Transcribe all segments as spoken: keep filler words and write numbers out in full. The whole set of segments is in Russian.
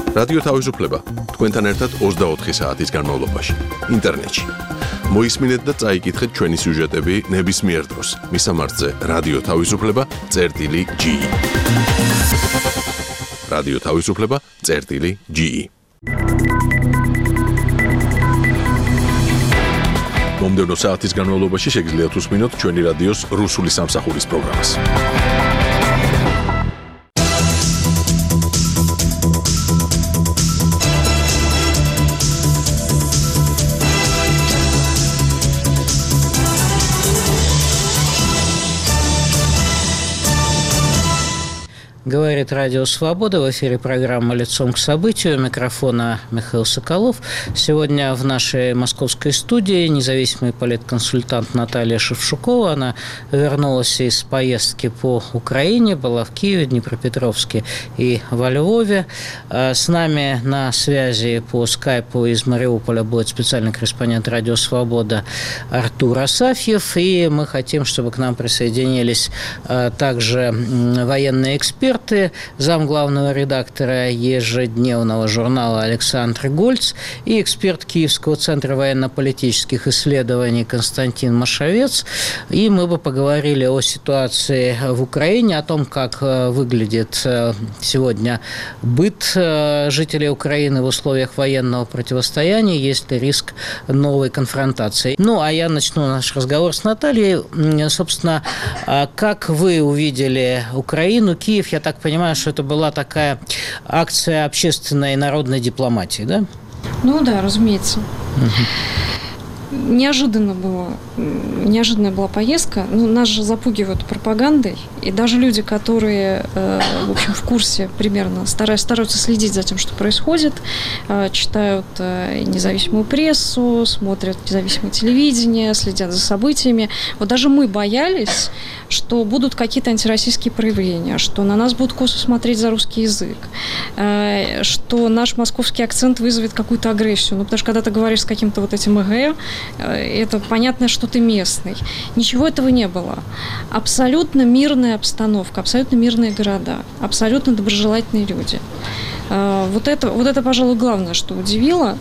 რადიო თავისუფლება თქვენთან ერთად ოცდაოთხი საათის განმავლობაში ინტერნეტში. მოისმინეთ და წაიკითხეთ ჩვენი სიუჟეტები ნებისმიერ დროს. მისამართზე რადიო თავისუფლება წერტილი ჯი ი. რადიო თავისუფლება წერტილი ჯი ი. მომდევნო საათის განმავლობაში შეგიძლიათ უსმინოთ ჩვენი რადიოს რუსული სამსახურის პროგრამას. Говорит Радио Свобода. В эфире программа «Лицом к событию». У микрофона Михаил Соколов. Сегодня в нашей московской студии независимый политконсультант Наталья Шевчукова. Она вернулась из поездки по Украине, была в Киеве, Днепропетровске и во Львове. С нами на связи по скайпу из Мариуполя будет специальный корреспондент Радио Свобода Артур Асафьев. И мы хотим, чтобы к нам присоединились также военные эксперты, зам главного редактора ежедневного журнала Александр Гольц и эксперт Киевского центра военно-политических исследований Константин Машовец. И мы бы поговорили о ситуации в Украине, о том, как выглядит сегодня быт жителей Украины в условиях военного противостояния, есть ли риск новой конфронтации. Ну, а я начну наш разговор с Натальей. Собственно, как вы увидели Украину, Киев? Я так понимаю, что это была такая акция общественной и народной дипломатии, да? Ну да, разумеется. Угу. Неожиданно было, неожиданная была поездка. Ну, нас же запугивают пропагандой. И даже люди, которые, в общем, в курсе примерно, стараются следить за тем, что происходит, читают независимую прессу, смотрят независимое телевидение, следят за событиями. Вот даже мы боялись, что будут какие-то антироссийские проявления, что на нас будут косо смотреть за русский язык, что наш московский акцент вызовет какую-то агрессию. Ну, потому что когда ты говоришь с каким-то вот этим ЭГЭ, это понятно, что ты местный. Ничего этого не было. Абсолютно мирная обстановка, абсолютно мирные города, абсолютно доброжелательные люди. Вот это, вот это, пожалуй, главное, что удивило.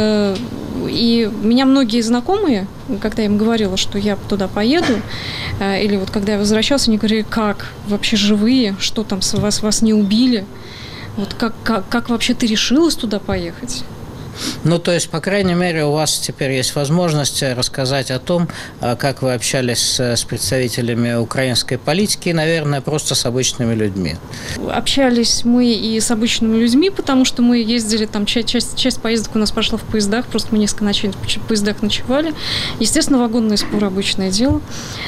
И меня многие знакомые, когда я им говорила, что я туда поеду, или вот когда я возвращалась, они говорили, как, вообще живые, что там, вас, вас не убили? Вот как, как, как вообще ты решилась туда поехать? Ну, то есть, по крайней мере, у вас теперь есть возможность рассказать о том, как вы общались с представителями украинской политики и, наверное, просто с обычными людьми. Общались мы и с обычными людьми, потому что мы ездили, там, часть, часть поездок у нас пошла в поездах, просто мы несколько ночей в поездах ночевали. Естественно, вагонные споры – обычное дело.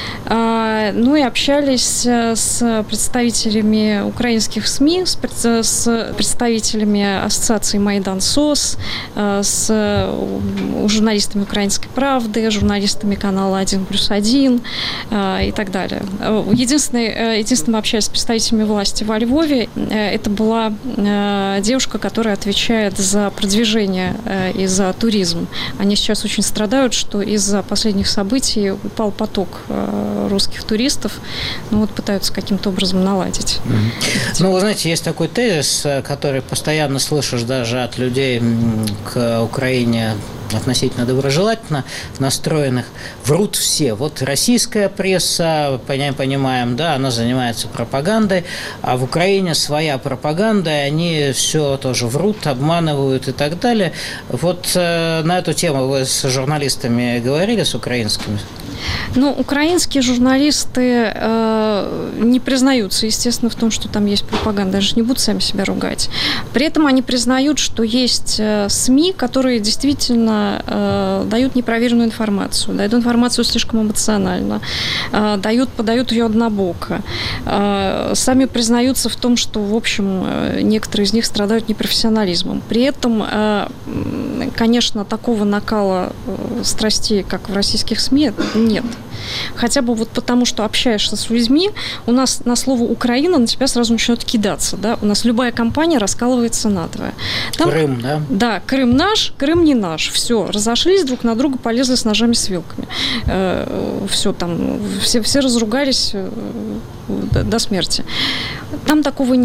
Ну, и общались с представителями украинских СМИ, с представителями ассоциации «Майдан СОС», с журналистами «Украинской правды», журналистами канала один плюс один и так далее. Единственное, единственное, мы общались с представителями власти во Львове. Это была девушка, которая отвечает за продвижение и за туризм. Они сейчас очень страдают, что из-за последних событий упал поток русских туристов. Ну вот пытаются каким-то образом наладить. Mm-hmm. Ну, вы знаете, есть такой тезис, который постоянно слышишь даже от людей к Украине относительно доброжелательно настроенных. Врут все. Вот российская пресса, понимаем, да, она занимается пропагандой, а в Украине своя пропаганда, и они все тоже врут, обманывают и так далее. Вот э, на эту тему вы с журналистами говорили, с украинскими? Ну, украинские журналисты э, не признаются, естественно, в том, что там есть пропаганда. Они же не будут сами себя ругать. При этом они признают, что есть э, СМИ, которые действительно э, дают непроверенную информацию, дают информацию слишком эмоционально, э, дают, подают ее однобоко. Э, сами признаются в том, что, в общем, э, некоторые из них страдают непрофессионализмом. При этом, э, конечно, такого накала э, страстей, как в российских СМИ, нет. Хотя бы вот потому, что общаешься с людьми, у нас на слово «Украина» на тебя сразу начнет кидаться. Да? У нас любая компания раскалывается надвое. Там, Крым, да? Да, Крым наш, Крым не наш. Все, разошлись друг на друга, полезли с ножами, с вилками. Э, все там, все, все разругались э, до, до смерти. Там такого нет.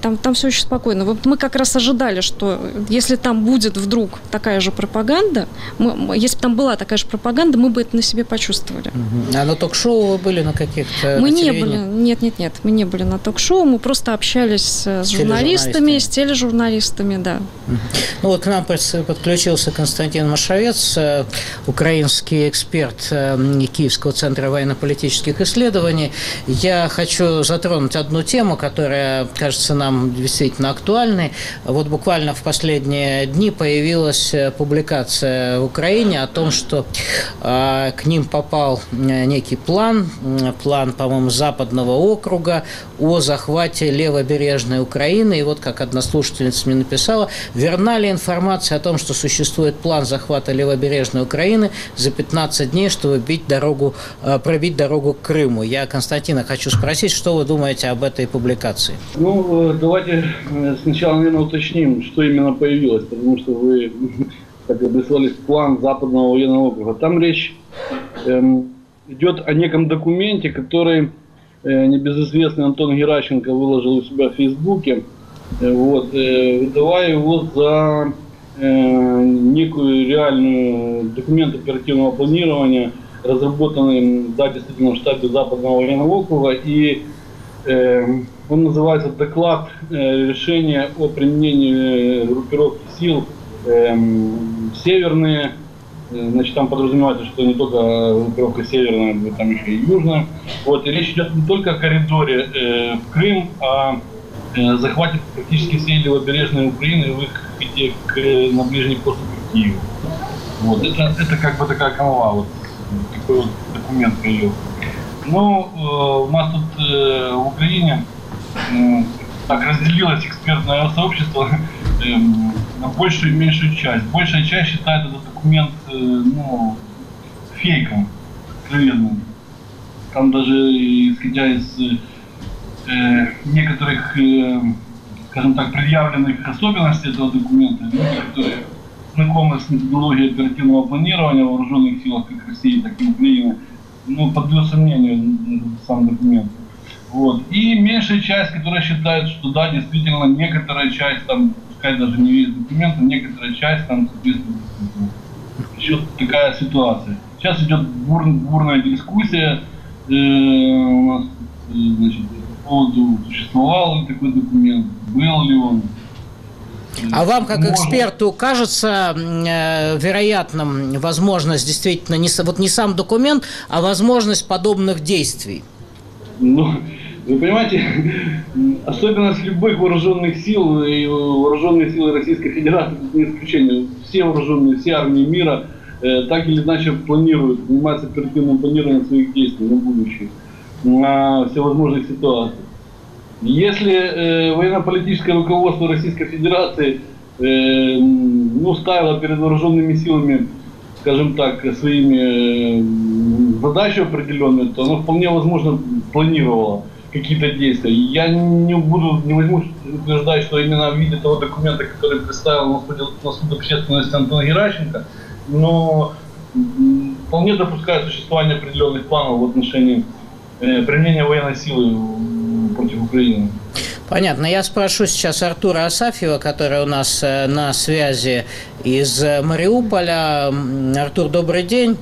там, там все очень спокойно. Вот мы как раз ожидали, что если там будет вдруг такая же пропаганда, мы, если бы там была такая же пропаганда, мы бы это на себе почувствовали. Угу. А на ток-шоу вы были на каких-то? Мы не были, нет, нет, нет, мы не были на ток-шоу, мы просто общались с журналистами, с тележурналистами, да. Угу. Ну вот к нам подключился Константин Машовец, украинский эксперт Киевского центра военно-политических исследований. Я хочу затронуть одну тему, которая кажется нам действительно актуальной. Вот буквально в последние дни появилась публикация в Украине о том, что э, к ним попал некий план, план, по-моему, Западного округа о захвате левобережной Украины. И вот, как одна слушательница мне написала, верна ли информация о том, что существует план захвата левобережной Украины за пятнадцать дней, чтобы бить дорогу, э, пробить дорогу к Крыму? Я Константина хочу спросить, что вы думаете об этой публикации? Ну, давайте сначала, наверное, уточним, что именно появилось, потому что вы как обрисовали план Западного военного округа. Там речь эм, идет о неком документе, который э, небезызвестный Антон Геращенко выложил у себя в Фейсбуке, э, вот, э, выдавая его за э, некую реальную документ оперативного планирования, разработанный, да, действительно, в штабе Западного военного округа, и э, он называется «Доклад э, решения о применении группировки сил э, северные». Значит, там подразумевается, что не только группировка северная, но там еще и южная. Вот, и речь идет не только о коридоре э, в Крым, а э, захвате практически всей левобережной Украины в их пути к, на ближней подступе к Киеву. Вот, это, это как бы такая канва, вот, такой вот документ появился. Ну, э, у нас тут э, в Украине э, так разделилось экспертное сообщество э, на большую и меньшую часть. Большая часть считает этот документ э, ну, фейком, откровенным. Там даже, исходя из э, некоторых, э, скажем так, предъявленных особенностей этого документа, люди, которые знакомы с методологией оперативного планирования в вооруженных силах как России, так и Украины, ну, подвергают сомнению сам документ. Вот. И меньшая часть, которая считает, что да, действительно, некоторая часть, там, пускай даже не весь документ, но некоторая часть там соответствует. Еще такая ситуация. Сейчас идет бур, бурная дискуссия э, у нас, э, значит, по поводу, существовал ли такой документ, был ли он. А вам, как эксперту, кажется э, вероятным возможность действительно, не, вот не сам документ, а возможность подобных действий? Ну, вы понимаете, особенность любых вооруженных сил, и вооруженные силы Российской Федерации, это не исключение. Все вооруженные, все армии мира э, так или иначе планируют, занимаются оперативным планированием своих действий на будущее, на всевозможных ситуациях. Если э, военно-политическое руководство Российской Федерации э, ну, ставило перед вооруженными силами, скажем так, своими э, задачи определенные, то оно вполне возможно планировало какие-то действия. Я не буду, не возьму утверждать, что именно в виде того документа, который представил на суд общественности Антон Геращенко, но вполне допускаю существование определенных планов в отношении э, применения военной силы против Украины. Понятно. Я спрошу сейчас Артура Асафьева, который у нас на связи из Мариуполя. Артур, добрый день.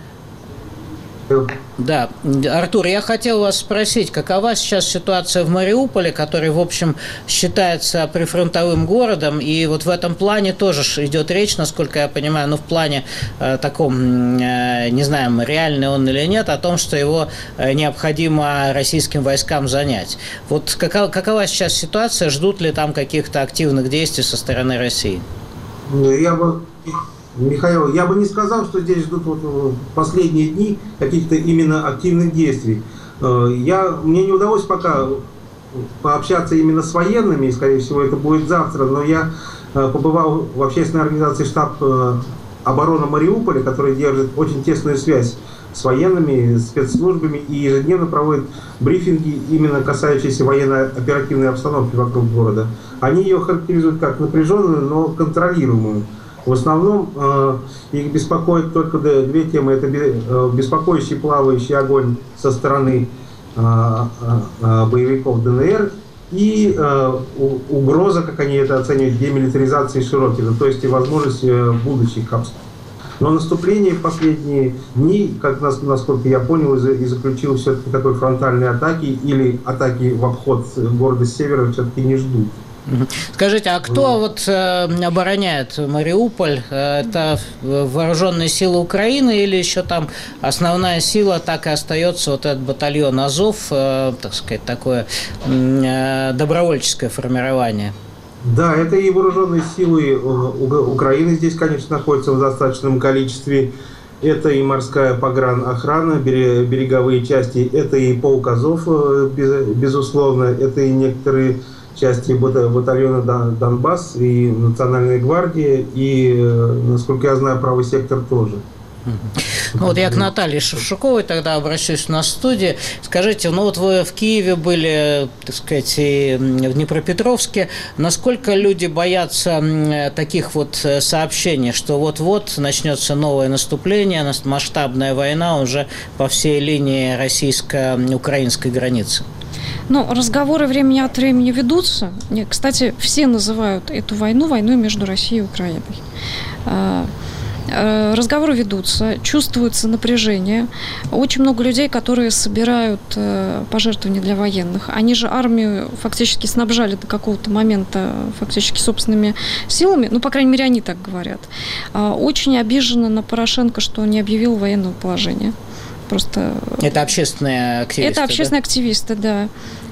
Да, Артур, я хотел вас спросить, какова сейчас ситуация в Мариуполе, который, в общем, считается прифронтовым городом, и вот в этом плане тоже идет речь, насколько я понимаю, ну, в плане э, таком, э, не знаю, реальный он или нет, о том, что его э, необходимо российским войскам занять. Вот какова, какова сейчас ситуация, ждут ли там каких-то активных действий со стороны России? Я бы... Михаил, я бы не сказал, что здесь ждут вот в последние дни каких-то именно активных действий. Я, мне не удалось пока пообщаться именно с военными, скорее всего, это будет завтра, но я побывал в общественной организации «Штаб обороны Мариуполя», который держит очень тесную связь с военными, спецслужбами и ежедневно проводит брифинги, именно касающиеся военно-оперативной обстановки вокруг города. Они ее характеризуют как напряженную, но контролируемую. В основном э, их беспокоит только две темы. Это беспокоящий плавающий огонь со стороны э, э, боевиков ДНР и э, угроза, как они это оценивают, демилитаризации Широкина, то есть и возможность э, будущих обстрелов. Но наступление в последние дни, как насколько я понял, и заключил все-таки такой фронтальной атаки или атаки в обход города с севера все-таки не ждут. Скажите, а кто вот э, обороняет Мариуполь? Это вооруженные силы Украины или еще там основная сила так и остается вот этот батальон Азов, э, так сказать, такое э, добровольческое формирование? Да, это и вооруженные силы Украины здесь, конечно, находятся в достаточном количестве. Это и морская погранохрана, береговые части, это и полк Азов, безусловно, это и некоторые части батальона Донбасс, и Национальная гвардия, и, насколько я знаю, правый сектор тоже. Ну вот я к Наталье Шевчуковой тогда обращусь на студии. Скажите, ну вот вы в Киеве были, так сказать, и в Днепропетровске. Насколько люди боятся таких вот сообщений, что вот-вот начнется новое наступление, масштабная война уже по всей линии российско-украинской границы? Ну, разговоры времени от времени ведутся. Кстати, все называют эту войну войной между Россией и Украиной. Разговоры ведутся, чувствуется напряжение. Очень много людей, которые собирают пожертвования для военных. Они же армию фактически снабжали до какого-то момента фактически собственными силами. Ну, по крайней мере, они так говорят. Очень обижены на Порошенко, что он не объявил военного положения. Просто... Это общественные активисты, Это общественные да? активисты, да.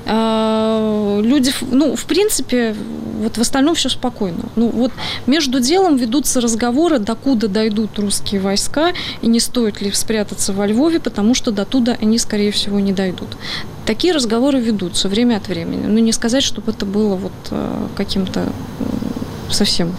Люди, ну, в принципе, вот в остальном все спокойно. Ну, вот между делом ведутся разговоры, докуда дойдут русские войска, и не стоит ли спрятаться во Львове, потому что до туда они, скорее всего, не дойдут. Такие разговоры ведутся время от времени. Но не сказать, чтобы это было вот каким-то совсем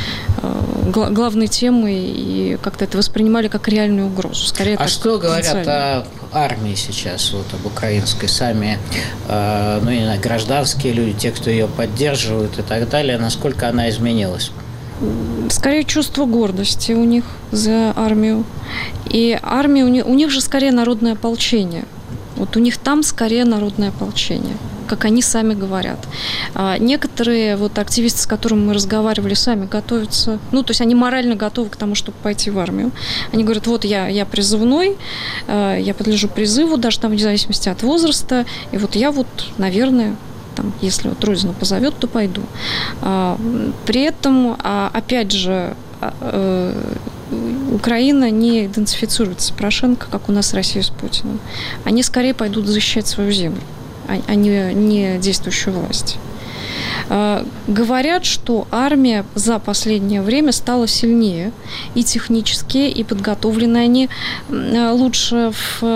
главной темой и как-то это воспринимали как реальную угрозу. Скорее, а что говорят о армии сейчас, вот об украинской сами, э, ну, не знаю, гражданские люди, те, кто ее поддерживают и так далее, насколько она изменилась? Скорее чувство гордости у них за армию. И армия, у них, у них же скорее народное ополчение. Вот у них там скорее народное ополчение, как они сами говорят. А некоторые вот активисты, с которыми мы разговаривали, сами готовятся, ну, то есть они морально готовы к тому, чтобы пойти в армию. Они говорят, вот я, я призывной, я подлежу призыву, даже там вне зависимости от возраста, и вот я вот, наверное, там, если вот Родина позовет, то пойду. А, при этом, а, опять же, а, Украина не идентифицируется с Порошенко, как у нас Россия с Путиным. Они скорее пойдут защищать свою землю, а не, не действующую власть. Говорят, что армия за последнее время стала сильнее и технически, и подготовлены они лучше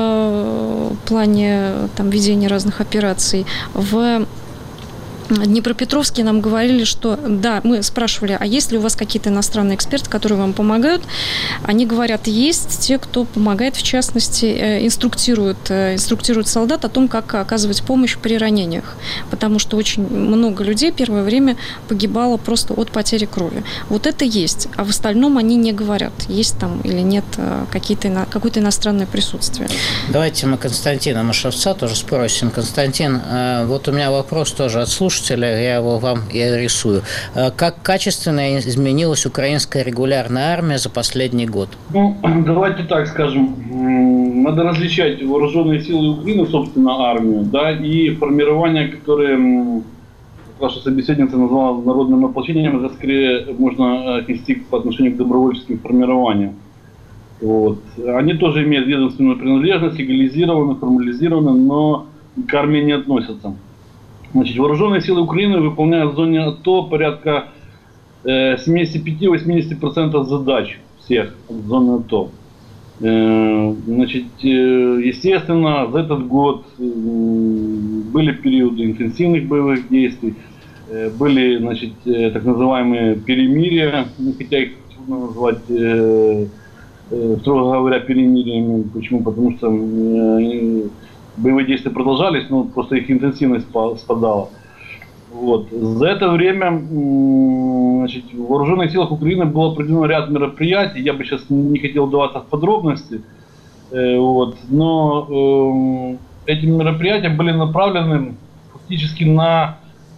в плане там, ведения разных операций. В Днепропетровске нам говорили, что да, мы спрашивали, а есть ли у вас какие-то иностранные эксперты, которые вам помогают? Они говорят, есть те, кто помогает, в частности, инструктирует, инструктирует солдат о том, как оказывать помощь при ранениях, потому что очень много людей первое время погибало просто от потери крови. Вот это есть, а в остальном они не говорят, есть там или нет какие-то, какое-то иностранное присутствие. Давайте мы Константина Машевца тоже спросим. Константин, вот у меня вопрос тоже от слушателя. Я его вам и адресую. Как качественно изменилась украинская регулярная армия за последний год? Ну, давайте так скажем. Надо различать вооруженные силы Украины, собственно, армию, да, и формирование, которое ваша собеседница назвала народным ополчением, это скорее можно отнести по отношению к добровольческим формированиям. Вот. Они тоже имеют ведомственную принадлежность, легализированы, формализированы, но к армии не относятся. Значит, вооруженные силы Украины выполняют в зоне АТО порядка э, семьдесят пять-восемьдесят процентов задач всех в зоне АТО. Э, значит, э, естественно, за этот год э, были периоды интенсивных боевых действий, э, были, значит, э, так называемые перемирия, хотя их трудно назвать, э, э, строго говоря, перемириями. Почему? Потому что э, боевые действия продолжались, но просто их интенсивность спадала. Вот. За это время значит, в вооруженных силах Украины было проведено ряд мероприятий. Я бы сейчас не хотел вдаваться в подробности. Э, вот. Но э, эти мероприятия были направлены фактически на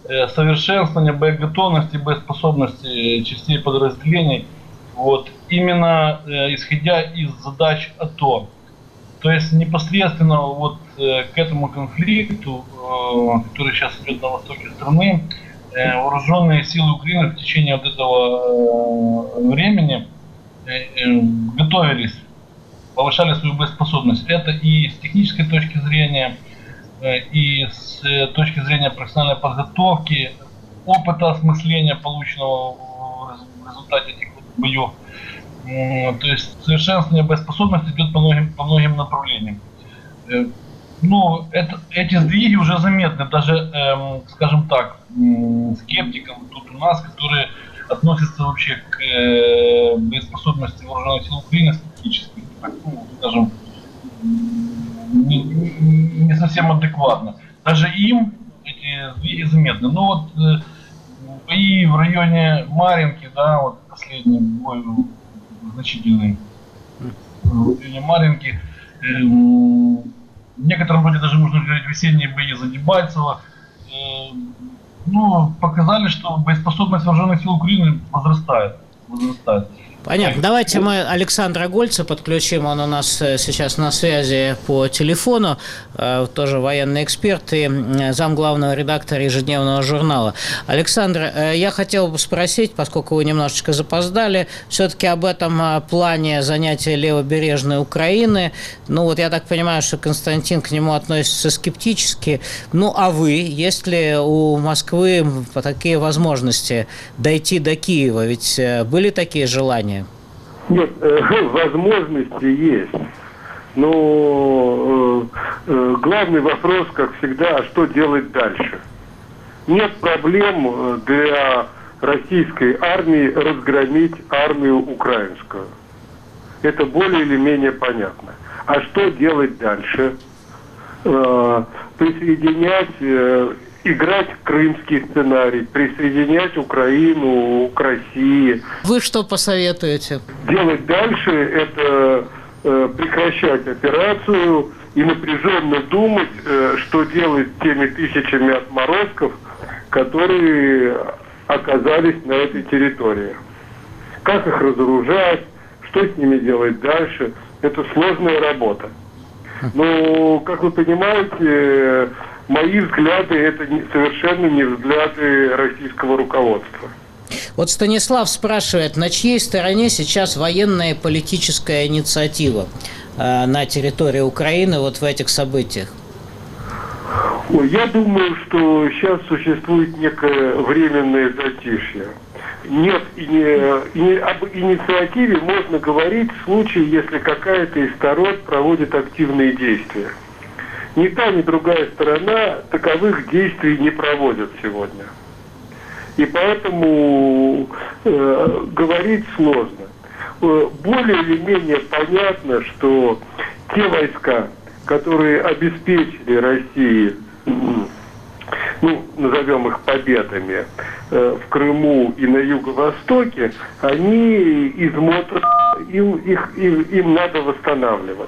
совершенствования боеготовности и боеспособности частей подразделений, вот, именно исходя из задач АТО. То есть непосредственно вот к этому конфликту, который сейчас идет на востоке страны, вооруженные силы Украины в течение вот этого времени готовились, повышали свою боеспособность. Это и с технической точки зрения, и с точки зрения профессиональной подготовки, опыта осмысления, полученного в результате этих боев. То есть совершенствование боеспособности идет по многим, по многим направлениям. Ну, это, эти сдвиги уже заметны, даже, эм, скажем так, скептикам тут у нас, которые относятся вообще к э, боеспособности вооруженных сил Украины скептически, ну, скажем, не, не совсем адекватно. Даже им эти сдвиги заметны. Но вот э, бои в районе Марьинки, да, вот последний бой значительный в районе Марьинки, э, в некотором роде даже можно говорить весенние бои за Дебальцево, э, ну, показали, что боеспособность вооруженных сил Украины возрастает. возрастает. Понятно. Давайте мы Александра Гольца подключим. Он у нас сейчас на связи по телефону. Тоже военный эксперт и замглавного редактора ежедневного журнала. Александр, я хотел бы спросить, поскольку вы немножечко запоздали, все-таки об этом плане занятия левобережной Украины. Ну, вот я так понимаю, что Константин к нему относится скептически. Ну, а вы, есть ли у Москвы такие возможности дойти до Киева? Ведь были такие желания? Нет, э, возможности есть. Но э, э, главный вопрос, как всегда, а что делать дальше? Нет проблем для российской армии разгромить армию украинскую. Это более или менее понятно. А что делать дальше? Э, присоединять... Э, играть крымский сценарий, присоединять Украину к России. Вы что посоветуете? Делать дальше – это э, прекращать операцию и напряженно думать, э, что делать с теми тысячами отморозков, которые оказались на этой территории. Как их разоружать, что с ними делать дальше – это сложная работа. Но, как вы понимаете, мои взгляды – это совершенно не взгляды российского руководства. Вот Станислав спрашивает, на чьей стороне сейчас военная и политическая инициатива э, на территории Украины вот в этих событиях? Ой, я думаю, что сейчас существует некое временное затишье. Нет, и не, и об инициативе можно говорить в случае, если какая-то из сторон проводит активные действия. Ни та, ни другая сторона таковых действий не проводят сегодня. И поэтому э, говорить сложно. Э, более или менее понятно, что те войска, которые обеспечили России, ну, назовем их победами, э, в Крыму и на Юго-Востоке, они измотаны, им, их, им, им надо восстанавливаться.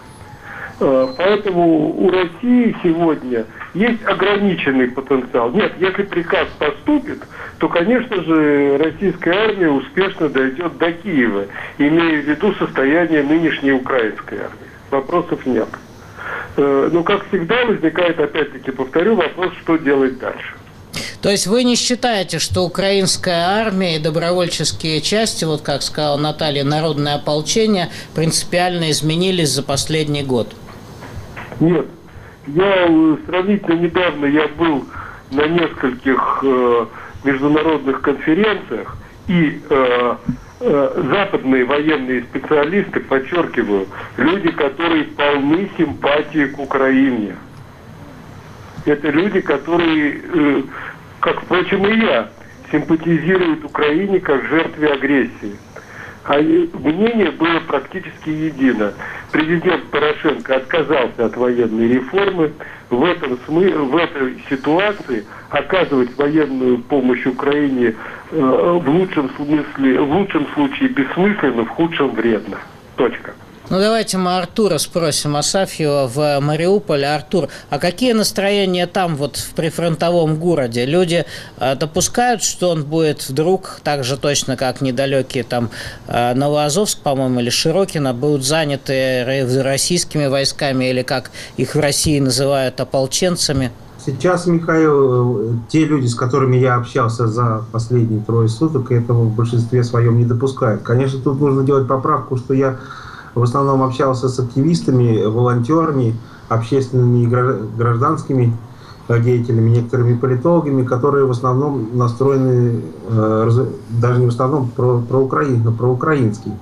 Поэтому у России сегодня есть ограниченный потенциал. Нет, если приказ поступит, то, конечно же, российская армия успешно дойдет до Киева, имея в виду состояние нынешней украинской армии. Вопросов нет. Но, как всегда, возникает, опять-таки, повторю, вопрос, что делать дальше. То есть вы не считаете, что украинская армия и добровольческие части, вот как сказала Наталья, народное ополчение, принципиально изменились за последний год? Нет. Я сравнительно недавно я был на нескольких э, международных конференциях, и э, э, западные военные специалисты, подчеркиваю, люди, которые полны симпатии к Украине. Это люди, которые, э, как, впрочем, и я, симпатизируют Украине как жертве агрессии. А мнение было практически едино. Президент Порошенко отказался от военной реформы. В этом смысле, в этой ситуации оказывать военную помощь Украине э, в лучшем смысле, в лучшем случае бессмысленно, в худшем вредно. Точка. Ну, давайте мы Артура спросим, Асафьева в Мариуполе. Артур, а какие настроения там, вот в прифронтовом городе? Люди э, допускают, что он будет вдруг, так же точно, как недалекие там э, Новоазовск, по-моему, или Широкино, будут заняты российскими войсками, или как их в России называют, ополченцами? Сейчас, Михаил, те люди, с которыми я общался за последние трое суток, этого в большинстве своем не допускают. Конечно, тут нужно делать поправку, что я в основном общался с активистами, волонтерами, общественными и гражданскими деятелями, некоторыми политологами, которые в основном настроены, даже не в основном, про, про Украину, про украинский.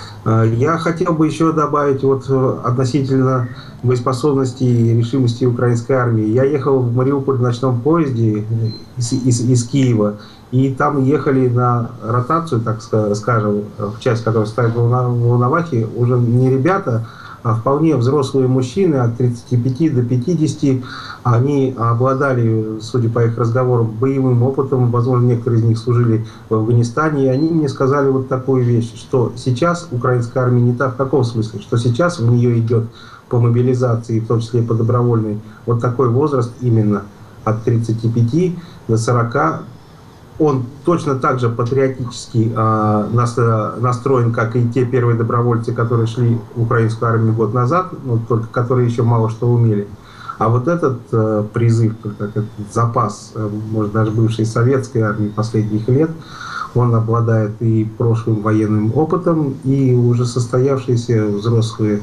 Я хотел бы еще добавить вот относительно боеспособности и решимости украинской армии. Я ехал в Мариуполь в ночном поезде из, из, из Киева, и там ехали на ротацию, так скажем, в часть, которая стоит в Волновахе, уже не ребята, а вполне взрослые мужчины от тридцати пяти до пятидесяти. Они обладали, судя по их разговорам, боевым опытом. Возможно, некоторые из них служили в Афганистане. И они мне сказали вот такую вещь, что сейчас украинская армия не та в каком смысле, что сейчас в нее идет по мобилизации, в том числе по добровольной, вот такой возраст именно от тридцати пяти до сорока. Он точно так же патриотически э, настроен, как и те первые добровольцы, которые шли в украинскую армию год назад, ну, только которые еще мало что умели. А вот этот э, призыв, этот запас, э, может, даже бывшей советской армии последних лет, он обладает и прошлым военным опытом, и уже состоявшиеся взрослые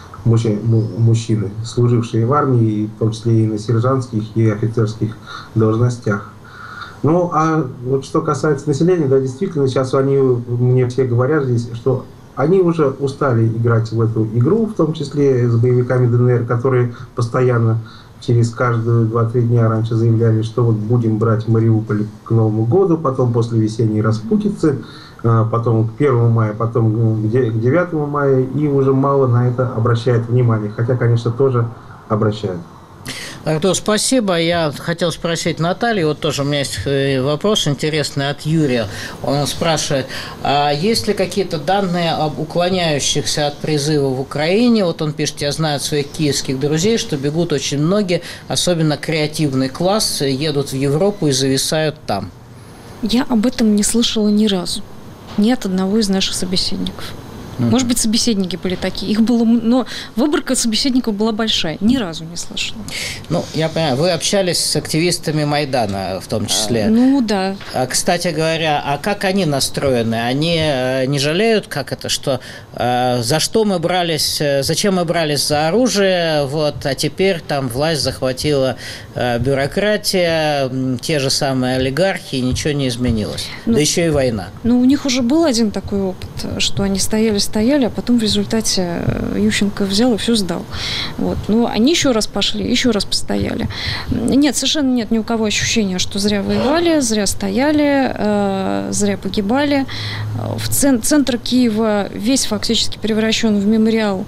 мужчины, служившие в армии, в том числе и на сержантских и офицерских должностях. Ну, а вот что касается населения, да, действительно, сейчас они мне все говорят здесь, что они уже устали играть в эту игру, в том числе с боевиками ДНР, которые постоянно через каждые два-три дня раньше заявляли, что вот будем брать Мариуполь к Новому году, потом после весенней распутицы, потом к первому мая, потом к девятому мая, и уже мало на это обращают внимание, хотя, конечно, тоже обращают. Артур, спасибо. Я хотел спросить Наталью, вот тоже у меня есть вопрос интересный от Юрия. Он спрашивает, а есть ли какие-то данные об уклоняющихся от призыва в Украине? Вот он пишет, я знаю от своих киевских друзей, что бегут очень многие, особенно креативный класс, едут в Европу и зависают там. Я об этом не слышала ни разу. Ни от одного из наших собеседников. Может быть, собеседники были такие. Их было, но выборка собеседников была большая. Ни разу не слышала. Ну, я понимаю, вы общались с активистами Майдана в том числе. А, ну, да. А, кстати говоря, а как они настроены? Они не жалеют, как это, что а, за что мы брались, зачем мы брались за оружие, вот, а теперь там власть захватила а, бюрократия, те же самые олигархи, и ничего не изменилось. Ну, да еще и война. Ну, у них уже был один такой опыт, что они стояли стояли, а потом в результате Ющенко взял и все сдал. Вот. Ну, они еще раз пошли, еще раз постояли. Нет, совершенно нет ни у кого ощущения, что зря воевали, зря стояли, э, зря погибали. В цен- центр Киева весь фактически превращен в мемориал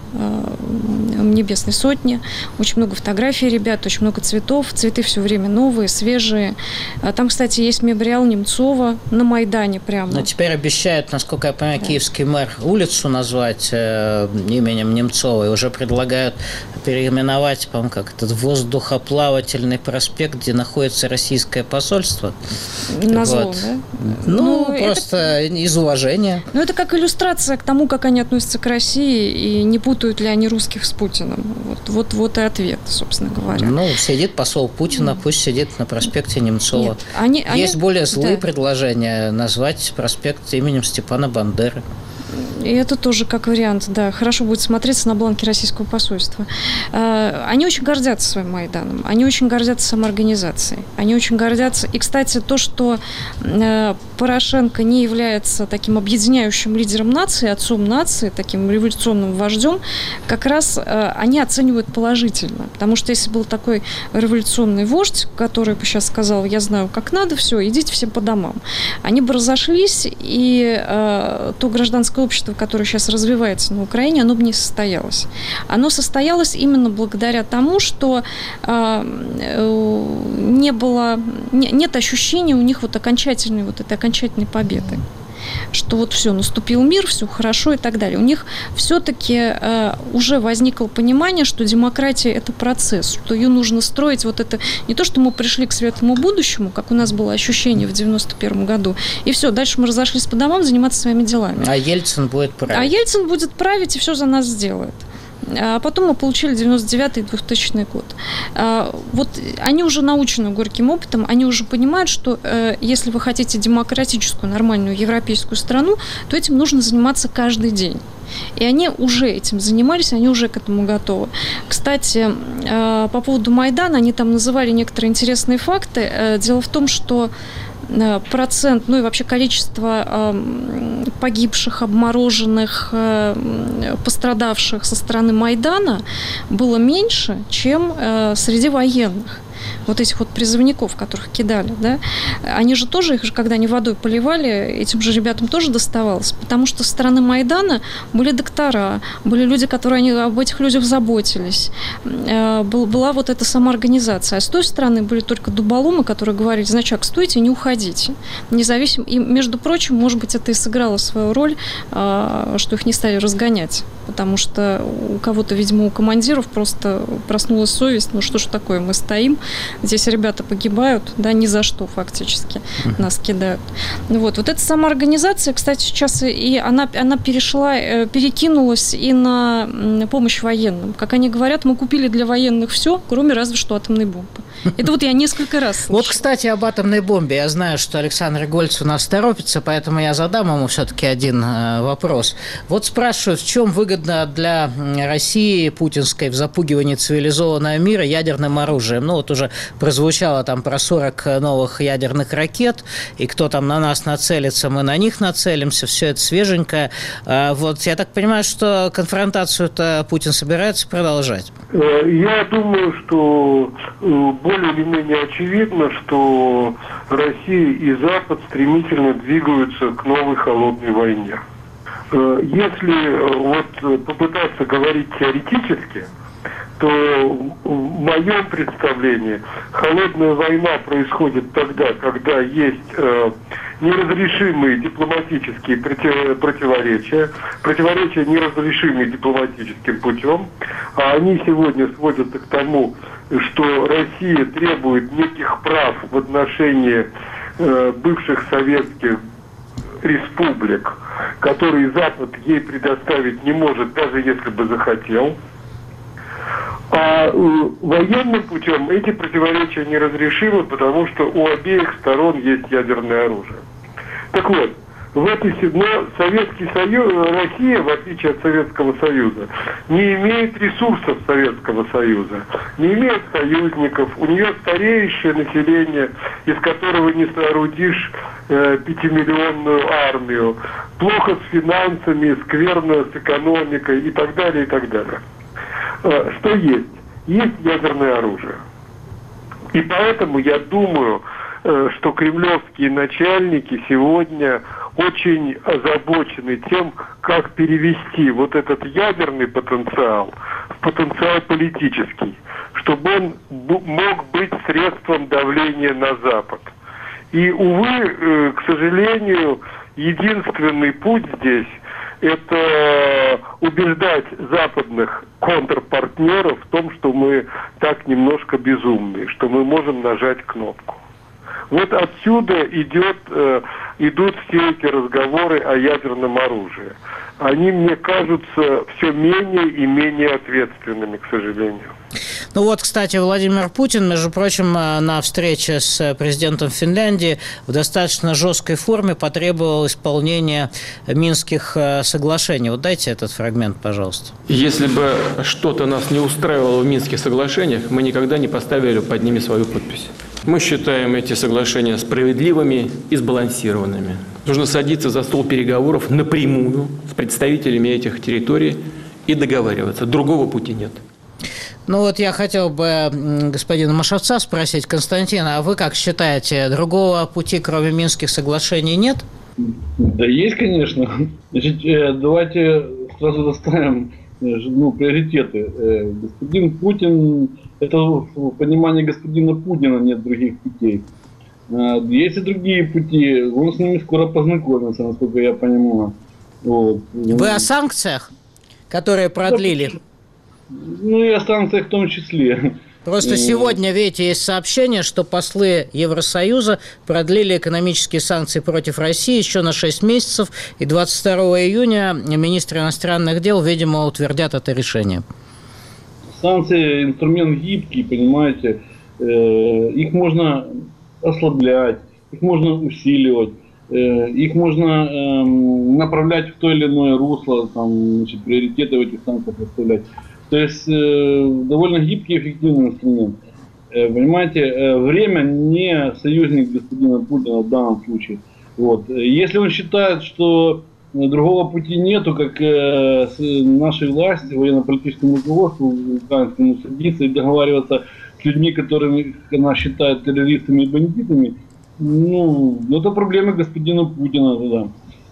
э, Небесной Сотни. Очень много фотографий ребят, очень много цветов. Цветы все время новые, свежие. Там, кстати, есть мемориал Немцова на Майдане прямо. Но теперь обещают, насколько я понимаю, да. Киевский мэр улицу назвать э, именем Немцова, и уже предлагают переименовать, по-моему, как этот воздухоплавательный проспект, где находится российское посольство. Назло, вот. Да? Ну, ну просто это... из уважения. Ну, это как иллюстрация к тому, как они относятся к России, и не путают ли они русских с Путиным. Вот, вот, вот и ответ, собственно говоря. Ну, сидит посол Путина, mm. пусть сидит на проспекте Немцова. Нет, они, Есть они... более злые да. предложения назвать проспект именем Степана Бандеры. И это тоже как вариант, да, хорошо будет смотреться на бланке российского посольства. Они очень гордятся своим Майданом, они очень гордятся самоорганизацией, они очень гордятся. И, кстати, то, что Порошенко не является таким объединяющим лидером нации, отцом нации, таким революционным вождем, как раз они оценивают положительно. Потому что если был такой революционный вождь, который бы сейчас сказал, я знаю, как надо, все, идите все по домам, они бы разошлись, и то гражданское общество, которое сейчас развивается на Украине, оно бы не состоялось. Оно состоялось именно благодаря тому, что не было, не, нет ощущения у них вот окончательной, вот этой окончательной победы. что вот все, наступил мир, все хорошо и так далее. У них все-таки э, уже возникло понимание, что демократия – это процесс, что ее нужно строить. Вот это не то, что мы пришли к светлому будущему, как у нас было ощущение в девяносто первом году, и все, дальше мы разошлись по домам заниматься своими делами. А Ельцин будет править. А Ельцин будет править и все за нас сделает. А потом мы получили девяносто девятый и двухтысячный год. Вот они уже научены горьким опытом, они уже понимают, что если вы хотите демократическую, нормальную европейскую страну, то этим нужно заниматься каждый день. И они уже этим занимались, они уже к этому готовы. Кстати, по поводу Майдана, они там называли некоторые интересные факты. Дело в том, что процент, ну и вообще количество погибших, обмороженных, пострадавших со стороны Майдана было меньше, чем среди военных. Вот этих вот призывников, которых кидали, да, они же тоже, их же, когда они водой поливали, этим же ребятам тоже доставалось, потому что со стороны Майдана были доктора, были люди, которые они, об этих людях заботились, была вот эта самоорганизация, а с той стороны были только дуболомы, которые говорили: значок, стойте, не уходите, независимо, и, между прочим, может быть, это и сыграло свою роль, что их не стали разгонять, потому что у кого-то, видимо, у командиров просто проснулась совесть, ну что ж такое, мы стоим, здесь ребята погибают, да, ни за что фактически нас кидают. Вот, вот эта самоорганизация, кстати, сейчас и она, она перешла, перекинулась и на помощь военным. Как они говорят, мы купили для военных все, кроме разве что атомной бомбы. Это вот я несколько раз слышала. Вот, кстати, об атомной бомбе. Я знаю, что Александр Гольц у нас торопится, поэтому я задам ему все-таки один вопрос. Вот спрашивают, в чем выгодно для России путинской в запугивании цивилизованного мира ядерным оружием? Ну, вот уже прозвучало там про сорок новых ядерных ракет, и кто там на нас нацелится, мы на них нацелимся, все это свеженькое. Вот я так понимаю, что конфронтацию-то Путин собирается продолжать? Я думаю, что более или менее очевидно, что Россия и Запад стремительно двигаются к новой холодной войне. Если вот попытаться говорить теоретически, то в моем представлении холодная война происходит тогда, когда есть э, неразрешимые дипломатические противоречия, противоречия, неразрешимые дипломатическим путем, а они сегодня сводятся к тому, что Россия требует неких прав в отношении э, бывших советских республик, которые Запад ей предоставить не может, даже если бы захотел. А военным путем эти противоречия неразрешимы, потому что у обеих сторон есть ядерное оружие. Так вот, в этой но Советский Союз, Россия, в отличие от Советского Союза, не имеет ресурсов Советского Союза, не имеет союзников, у нее стареющее население, из которого не соорудишь э, пятимиллионную армию, плохо с финансами, скверно с экономикой и так далее, и так далее. Что есть? Есть ядерное оружие. И поэтому я думаю, что кремлевские начальники сегодня очень озабочены тем, как перевести вот этот ядерный потенциал в потенциал политический, чтобы он мог быть средством давления на Запад. И, увы, к сожалению, единственный путь здесь – это убеждать западных контрпартнеров в том, что мы так немножко безумные, что мы можем нажать кнопку. Вот отсюда идет, э, идут все эти разговоры о ядерном оружии. Они, мне кажутся, все менее и менее ответственными, к сожалению. Ну вот, кстати, Владимир Путин, между прочим, на встрече с президентом Финляндии в достаточно жесткой форме потребовал исполнения Минских соглашений. Вот дайте этот фрагмент, пожалуйста. Если бы что-то нас не устраивало в Минских соглашениях, мы никогда не поставили под ними свою подпись. Мы считаем эти соглашения справедливыми и сбалансированными. Нужно садиться за стол переговоров напрямую с представителями этих территорий и договариваться. Другого пути нет. Ну вот я хотел бы господина Машевца спросить. Константин, а вы как считаете, другого пути, кроме Минских соглашений, нет? Да есть, конечно. Значит, давайте сразу расставим ну, приоритеты. Господин Путин, это в понимании господина Путина нет других путей. Есть и другие пути, он с ними скоро познакомится, насколько я понимаю. Вот. Вы о санкциях, которые продлили? Ну и о санкциях в том числе. Просто сегодня, видите, есть сообщение, что послы Евросоюза продлили экономические санкции против России еще на шесть месяцев, и двадцать второго июня министр иностранных дел, видимо, утвердят это решение. Санкции – инструмент гибкий, понимаете, их можно ослаблять, их можно усиливать, их можно направлять в то или иное русло, там, значит, приоритеты в этих санкциях расставлять. То есть э, довольно гибкий и эффективный инструмент. Э, понимаете, э, время не союзник господина Путина в данном случае. Вот. Если он считает, что другого пути нету, как э, с нашей власти, военно-политическому руководству украинскому, садиться и договариваться с людьми, которыми она считает террористами и бандитами, ну, это проблемы господина Путина. Да.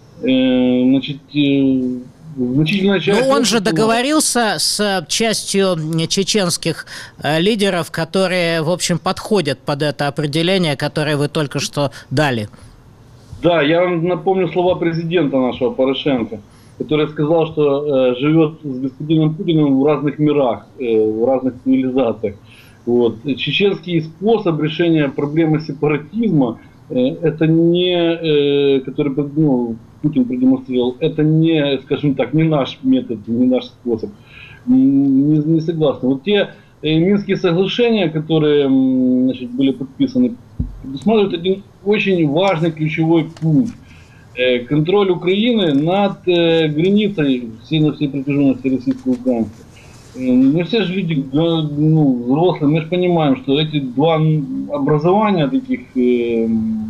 Э, значит, э, Значительная часть. Но он же договорился с частью чеченских лидеров, которые, в общем, подходят под это определение, которое вы только что дали. Да, я вам напомню слова президента нашего Порошенко, который сказал, что э, живет с господином Путиным в разных мирах, э, в разных цивилизациях. Вот. Чеченский способ решения проблемы сепаратизма, э, это не, э, который, ну, Путин продемонстрировал, это не, скажем так, не наш метод, не наш способ. Не, не согласны. Вот те э, Минские соглашения, которые, значит, были подписаны, предусматривают один очень важный ключевой пункт. Э, контроль Украины над э, границей всей, на всей протяженности российско-украинской. Э, мы все же люди, ну, взрослые, мы же понимаем, что эти два образования таких э,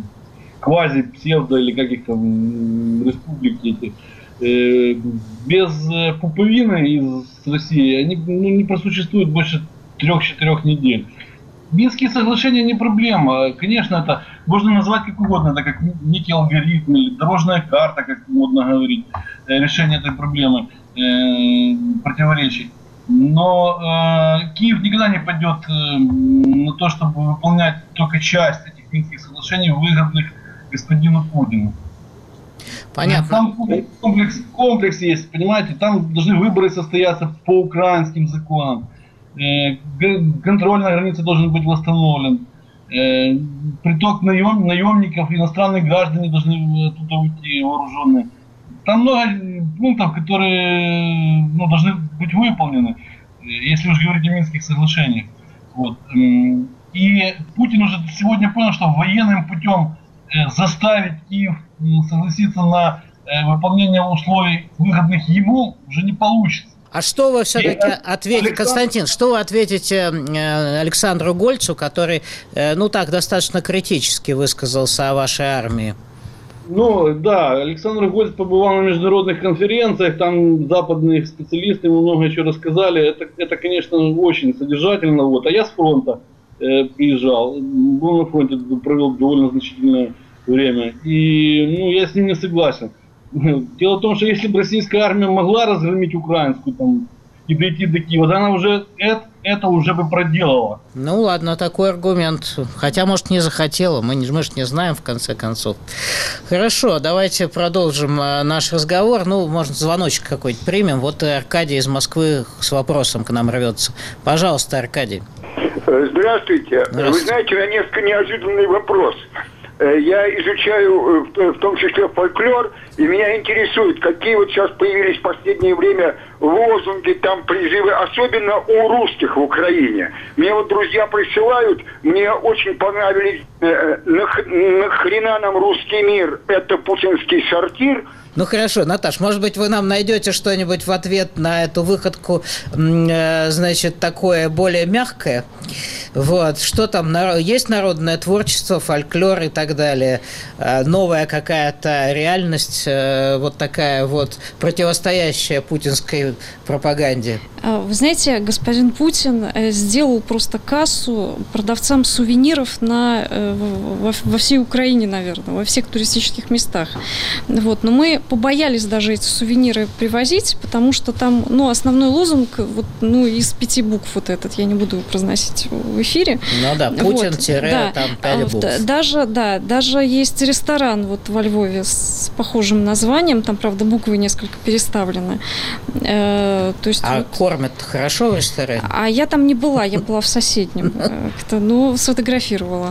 квази-псевдо или каких-то республик эти, э, без пуповины из России, они, ну, не просуществуют больше трех-четырех недель. Минские соглашения не проблема. Конечно, это можно назвать как угодно, это как некий алгоритм или дорожная карта, как модно говорить, решение этой проблемы, э, противоречий. Но э, Киев никогда не пойдет э, на то, чтобы выполнять только часть этих Минских соглашений, выгодных господину Путину. Понятно. Там комплекс, комплекс есть, понимаете, там должны выборы состояться по украинским законам. Э, контроль на границе должен быть восстановлен. Э, приток наем, наемников, иностранных граждан должны оттуда уйти вооруженные. Там много пунктов, которые, ну, должны быть выполнены, если уж говорить о Минских соглашениях. Вот. И Путин уже сегодня понял, что военным путем заставить Киев согласиться на выполнение условий, выгодных ему, уже не получится. А что вы все-таки ответите, Константин, что вы ответите Александру Гольцу, который, ну так, достаточно критически высказался о вашей армии? Ну, да, Александр Гольц побывал на международных конференциях, там западные специалисты ему много еще рассказали. Это, это конечно, очень содержательно. Вот. А я с фронта э, приезжал, был на фронте, провел довольно значительное время. И, ну, я с ним не согласен. Дело в том, что если бы российская армия могла разгромить украинскую там, и дойти до Киева, то она уже это, это уже бы проделала. Ну ладно, такой аргумент. Хотя, может, не захотела. Мы, мы же не знаем, в конце концов. Хорошо, давайте продолжим наш разговор. Ну, может, звоночек какой-нибудь примем. Вот Аркадий из Москвы с вопросом к нам рвется. Пожалуйста, Аркадий. Здравствуйте. Здравствуйте. Вы знаете, у меня несколько неожиданный вопрос. Я изучаю в том числе фольклор, и меня интересует, какие вот сейчас появились в последнее время лозунги, там призывы, особенно у русских в Украине. Мне вот друзья присылают, мне очень понравились «Нахрена нам русский мир, это путинский сортир». Ну хорошо, Наташ, может быть, вы нам найдете что-нибудь в ответ на эту выходку, значит, такое более мягкое. Вот, что там, есть народное творчество, фольклор и так так далее. Новая какая-то реальность, вот такая вот противостоящая путинской пропаганде. Вы знаете, господин Путин сделал просто кассу продавцам сувениров на, во, во всей Украине, наверное, во всех туристических местах. Вот. Но мы побоялись даже эти сувениры привозить, потому что там, ну, основной лозунг, вот, ну, из пяти букв вот этот, я не буду его произносить в эфире. Ну да, Путин, вот, тире, да. там пять букв. Даже, да, даже есть ресторан вот во Львове с похожим названием, там, правда, буквы несколько переставлены. Э, то есть, а вот, кормят хорошо в ресторане? А я там не была, я была в соседнем. Как-то, ну, сфотографировала.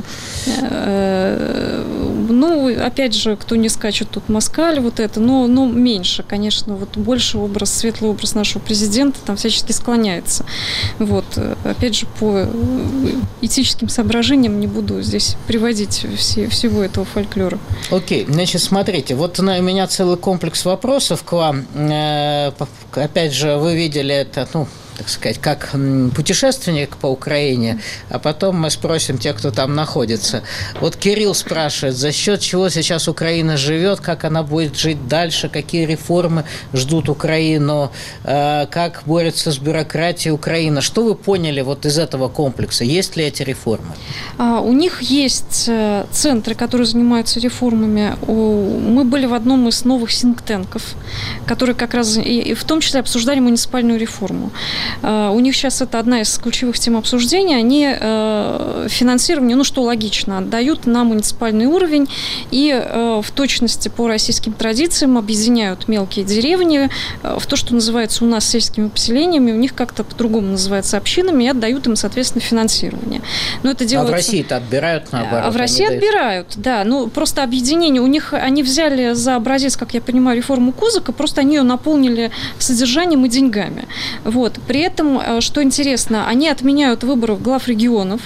Ну, опять же, кто не скачет, тут москаль, вот это, но, но меньше, конечно, вот больше образ, светлый образ нашего президента там всячески склоняется. Вот, опять же, по этическим соображениям не буду здесь приводить все, всего этого фольклора. Окей, значит, смотрите, вот у меня целый комплекс вопросов к вам. Опять же, вы видели это, ну, так сказать, как путешественник по Украине, а потом мы спросим тех, кто там находится. Вот Кирилл спрашивает, за счет чего сейчас Украина живет, как она будет жить дальше, какие реформы ждут Украину, как борется с бюрократией Украина. Что вы поняли вот из этого комплекса? Есть ли эти реформы? У них есть центры, которые занимаются реформами. Мы были в одном из новых синктенков, которые как раз и в том числе обсуждали муниципальную реформу. У них сейчас это одна из ключевых тем обсуждения. Они финансирование, ну что логично, отдают на муниципальный уровень и в точности по российским традициям объединяют мелкие деревни в то, что называется у нас сельскими поселениями, у них как-то по-другому называется общинами, и отдают им, соответственно, финансирование. Но это делается... А в России-то отбирают, наоборот? А в России отбирают, да. Ну, просто объединение. У них, они взяли за образец, как я понимаю, реформу Кузака, просто они ее наполнили содержанием и деньгами. Вот. При этом, что интересно, они отменяют выборы глав регионов.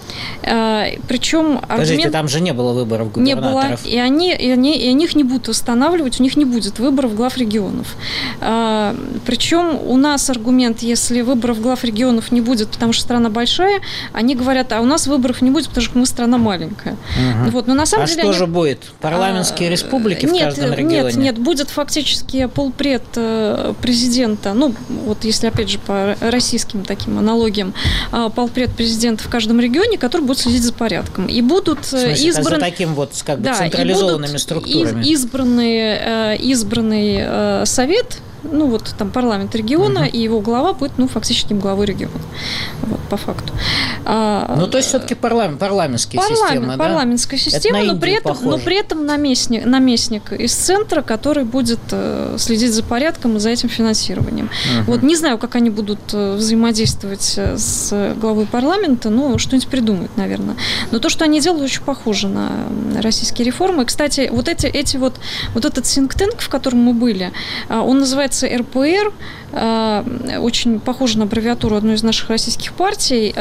Причем Подождите, аргумент... там же не было выборов губернаторов. Не было, и они, и они, и они их не будут устанавливать, у них не будет выборов глав регионов. А, причем у нас аргумент, если выборов глав регионов не будет, потому что страна большая, они говорят, а у нас выборов не будет, потому что мы страна маленькая. Угу. Вот, но на самом а деле что они... же будет? Парламентские а, республики нет, в каждом регионе? Нет, нет, будет фактически полпред президента, ну, вот если опять же по российским таким аналогиям, полпред президента в каждом регионе, который будет следить за порядком. И будут избраны... За таким вот как бы да, централизованными структурами. Избранный, избранный совет, ну вот там парламент региона, угу. и его глава будет, ну, фактически главой региона. Вот, по факту. Ну, то есть все-таки парламент, парламентские парламент, системы, да? Парламентская система, но при, этом, но при этом наместник, наместник из центра, который будет э, следить за порядком и за этим финансированием. Угу. Вот, не знаю, как они будут взаимодействовать с главой парламента, но что-нибудь придумают, наверное. Но то, что они делают, очень похоже на российские реформы. Кстати, вот, эти, эти вот, вот этот think tank, в котором мы были, он называется эр пэ эр, очень похоже на аббревиатуру одной из наших российских партий.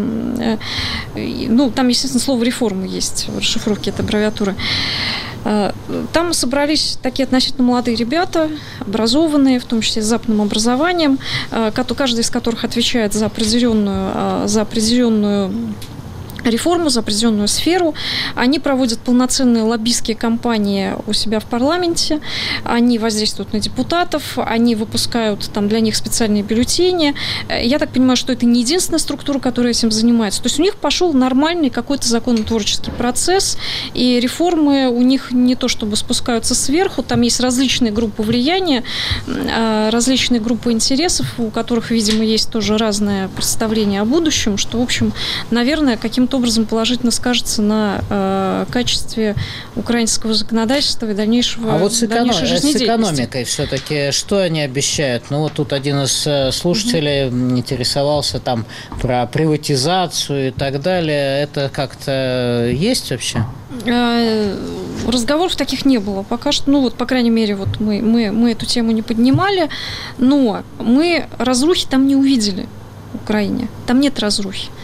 Ну, там, естественно, слово «реформа» есть в расшифровке этой аббревиатуры. Там собрались такие относительно молодые ребята, образованные, в том числе с западным образованием, каждый из которых отвечает за определенную, за определенную реформу, за определенную сферу. Они проводят полноценные лоббистские кампании у себя в парламенте, они воздействуют на депутатов, они выпускают там для них специальные бюллетени. Я так понимаю, что это не единственная структура, которая этим занимается. То есть у них пошел нормальный какой-то законотворческий процесс, и реформы у них не то чтобы спускаются сверху, там есть различные группы влияния, различные группы интересов, у которых, видимо, есть тоже разное представление о будущем, что, в общем, наверное, каким-то образом положительно скажется на э, качестве украинского законодательства и дальнейшего, а вот с, эконом... дальнейшей с экономикой все-таки что они обещают? Ну вот тут один из слушателей угу. интересовался там про приватизацию и так далее. Это как-то есть вообще? Разговоров таких не было. Пока что, ну вот, по крайней мере, вот мы, мы, мы эту тему не поднимали, но мы разрухи там не увидели в Украине. Там нет разрухи.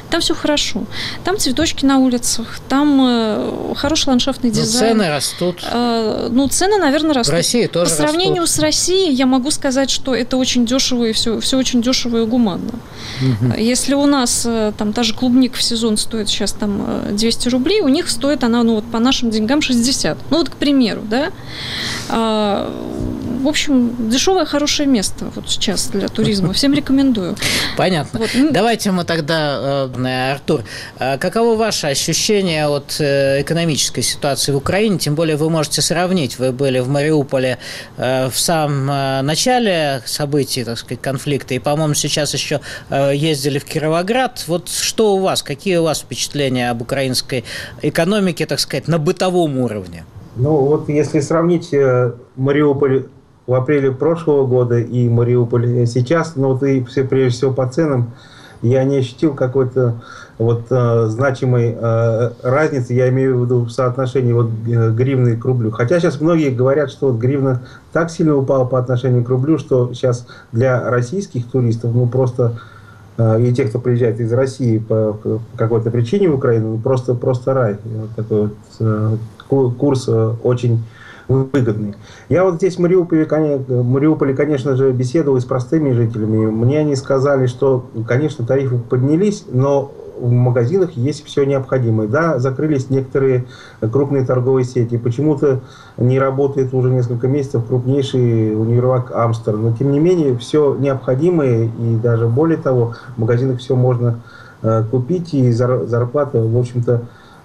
Там все хорошо. Там цветочки на улицах, там э, хороший ландшафтный дизайн. Но цены растут. Э, ну, цены, наверное, растут. В России тоже растут. По сравнению растут. С Россией я могу сказать, что это очень дешево и все, все очень дешево и гуманно. Угу. Если у нас там та же клубника в сезон стоит сейчас там двести рублей, у них стоит она, ну вот по нашим деньгам шестьдесят. Ну вот, к примеру, да. А, в общем, дешевое хорошее место вот сейчас для туризма. Всем рекомендую. Понятно. Вот. Давайте мы тогда, Артур, каково ваше ощущение от экономической ситуации в Украине? Тем более вы можете сравнить. Вы были в Мариуполе в самом начале событий, так сказать, конфликта, и, по-моему, сейчас еще ездили в Кировоград. Вот что у вас, какие у вас впечатления об украинской экономике, так сказать, на бытовом уровне? Ну, вот если сравнить Мариуполь в апреле прошлого года и Мариуполь сейчас, ну, вот и все, прежде всего по ценам, я не ощутил какой-то вот э, значимой э, разницы, я имею в виду в соотношении вот гривны к рублю. Хотя сейчас многие говорят, что вот гривна так сильно упала по отношению к рублю, что сейчас для российских туристов, ну, просто э, и тех, кто приезжает из России по, по какой-то причине в Украину, ну, просто, просто рай. Вот такой вот э, курс э, очень выгодный. Я вот здесь в Мариуполе, в Мариуполе, конечно же, беседовал с простыми жителями. Мне они сказали, что, конечно, тарифы поднялись, но в магазинах есть все необходимое. Да, закрылись некоторые крупные торговые сети. Почему-то не работает уже несколько месяцев крупнейший универмаг Амстер. Но, тем не менее, все необходимое, и даже более того, в магазинах все можно э, купить, и зарплата, в общем-то,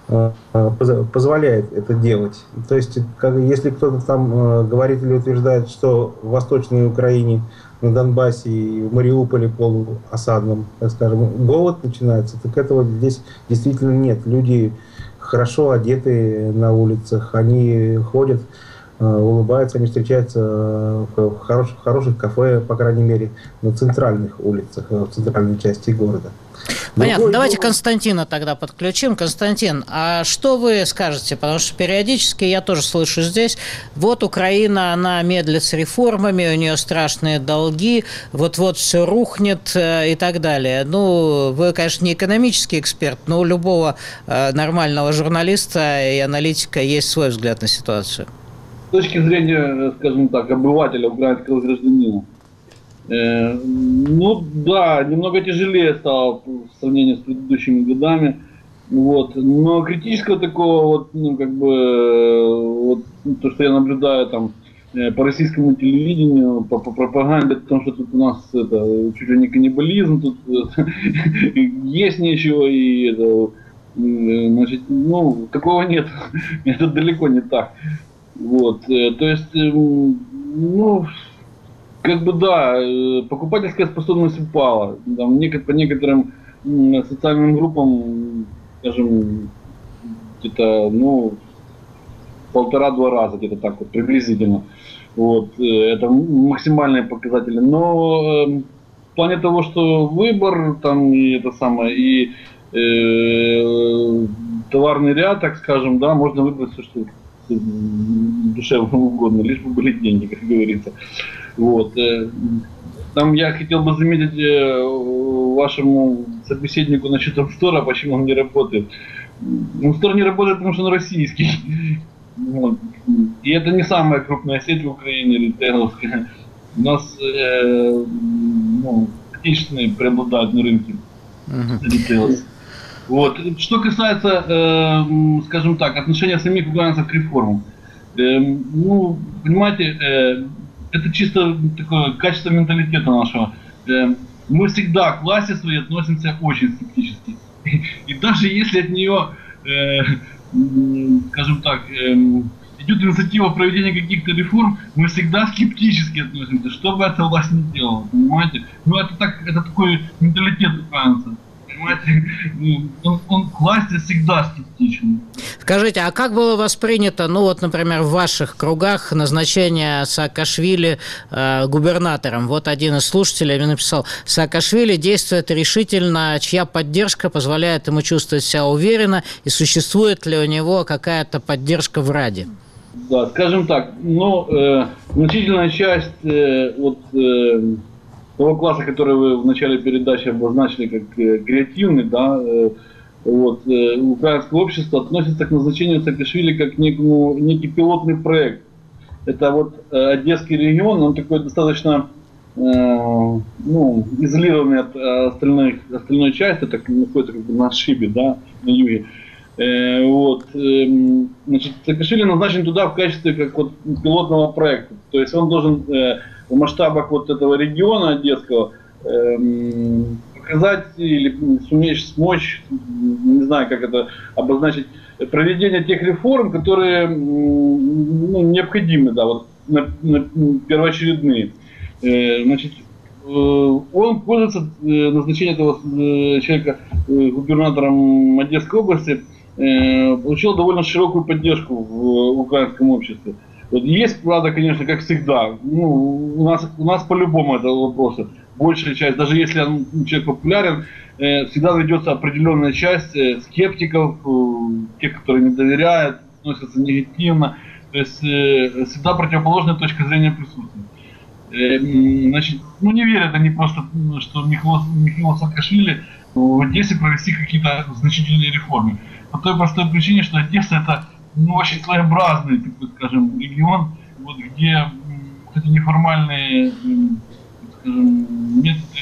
позволяет это делать. То есть, как, если кто-то там э, говорит или утверждает, что в Восточной Украине, на Донбассе и в Мариуполе полуосадном, так скажем, голод начинается, так этого здесь действительно нет. Люди хорошо одеты на улицах, они ходят, э, улыбаются, они встречаются в хороших, хороших кафе, по крайней мере, на центральных улицах, в центральной части города. Понятно. Другой Давайте голод. Константина тогда подключим. Константин, а что вы скажете? Потому что периодически я тоже слышу здесь, вот Украина, она медлит с реформами, у нее страшные долги, вот-вот все рухнет и так далее. Ну, вы, конечно, не экономический эксперт, но у любого нормального журналиста и аналитика есть свой взгляд на ситуацию. С точки зрения, скажем так, обывателя, украинского гражданина, ну да, немного тяжелее стало в сравнении с предыдущими годами, вот. Но критического такого вот, ну как бы, вот то, что я наблюдаю там по российскому телевидению, по, по пропаганде, о том, что тут у нас это чуть ли не каннибализм, тут есть нечего, и это, значит, ну такого нет, это далеко не так, вот. То есть, ну как бы да, покупательская способность упала. Там, по некоторым социальным группам, скажем, где-то, ну, полтора-два раза, где-то так вот, приблизительно. Вот, это максимальные показатели. Но э, в плане того, что выбор, там, и это самое, и э, товарный ряд, так скажем, да, можно выбрать все, что душе угодно, лишь бы были деньги, как говорится. Вот. Там я хотел бы заметить вашему собеседнику насчет Амстора, почему он не работает. Амстор не работает, потому что он российский. Вот. И это не самая крупная сеть в Украине, ритейловская. У нас э, ну, отечественные преобладают на рынке ритейловских. Вот. Что касается, э, скажем так, отношения самих украинцев к реформам. Э, ну, понимаете, э, это чисто такое качество менталитета нашего. Э, мы всегда к власти своей относимся очень скептически. И даже если от нее, э, скажем так, э, идет инициатива проведения каких-то реформ, мы всегда скептически относимся, что бы эта власть ни делала, понимаете? Ну это, так, это такой менталитет украинцев. Он, он к власти всегда скептичен. Скажите, а как было воспринято, ну вот, например, в ваших кругах назначение Саакашвили э, губернатором? Вот один из слушателей мне написал: Саакашвили действует решительно, чья поддержка позволяет ему чувствовать себя уверенно, и существует ли у него какая-то поддержка в Раде? Да, скажем так, ну, э, значительная часть э, вот, э, того класса, который вы в начале передачи обозначили как креативный, да, вот, украинское общество относится к назначению Саакашвили как некому, некий пилотный проект. Это вот Одесский регион, он такой достаточно э, ну, изолированный от остальной, остальной части, так находится как бы на отшибе, да, на юге. Э, вот, э, значит, Саакашвили назначен туда в качестве как вот пилотного проекта. То есть он должен э, в масштабах вот этого региона одесского э, показать или суметь, смочь, не знаю, как это обозначить, проведение тех реформ, которые ну, необходимы, да, вот, на, на, первоочередные. Э, значит, э, он пользуется э, назначением этого э, человека э, губернатором Одесской области, э, получил довольно широкую поддержку в, в украинском обществе. Вот, есть, правда, конечно, как всегда, ну, у нас, у нас по-любому этого вопроса. Большая часть, даже если он, человек популярен, э, всегда найдется определенная часть э, скептиков, э, тех, которые не доверяют, относятся негативно. То есть э, всегда противоположная точка зрения присутствует. Э, значит, ну не верят они просто, что Михаил, Михаил Саакашвили в Одессе провести какие-то значительные реформы. По той простой причине, что Одесса это ну, очень своеобразный, такой, скажем, регион, вот, где эти неформальные методы,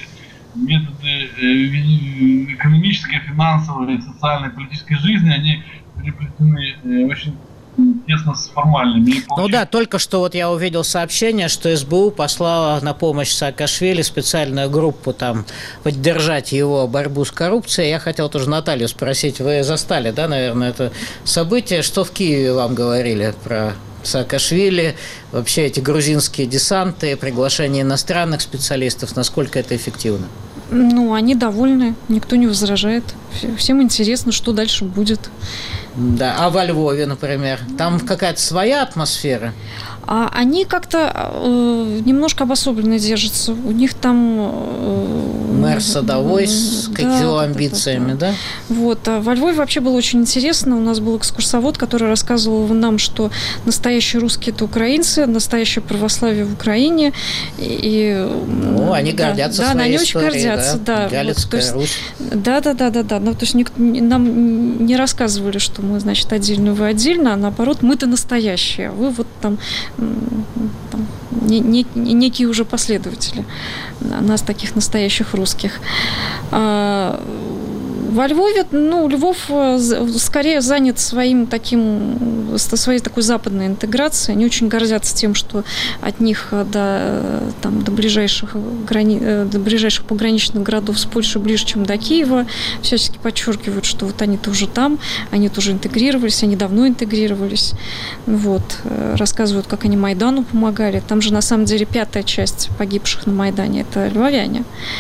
методы экономической, финансовой, социальной, политической жизни, они переплетены очень тесно с формальными. Ну да, только что вот я увидел сообщение, что СБУ послала на помощь Саакашвили специальную группу там поддержать его борьбу с коррупцией. Я хотел тоже Наталью спросить, вы застали, да, наверное, это событие, что в Киеве вам говорили про Саакашвили, вообще эти грузинские десанты, приглашение иностранных специалистов, насколько это эффективно? Ну, они довольны, никто не возражает. Всем интересно, что дальше будет. Да, а во Львове, например, там какая-то своя атмосфера? А они как-то э, немножко обособленно держатся. У них там... Э, Мэр садовой с да, его амбициями, да, да, да. да? Вот. А во Львове вообще было очень интересно. У нас был экскурсовод, который рассказывал нам, что настоящие русские – это украинцы, настоящее православие в Украине. И, ну, они да, гордятся да, своей они историей, очень гордятся, да. да. Галицкая вот, Русь. Да, да, да, да, да. Ну, то есть никто, нам не рассказывали, что мы, значит, отдельно, вы отдельно, а наоборот, мы-то настоящие. Вы вот там... Там, не, не, некие уже последователи нас, таких настоящих русских. А, во Львове, ну, Львов скорее занят своим таким, своей такой западной интеграцией. Они очень гордятся тем, что от них до, там, до, ближайших, грани... до ближайших пограничных городов с Польшей ближе, чем до Киева. Всячески подчеркивают, что вот они тоже там, они тоже интегрировались, они давно интегрировались. Вот. Рассказывают, как они Майдану помогали. Там же, на самом деле, пятая часть погибших на Майдане – это львовяне.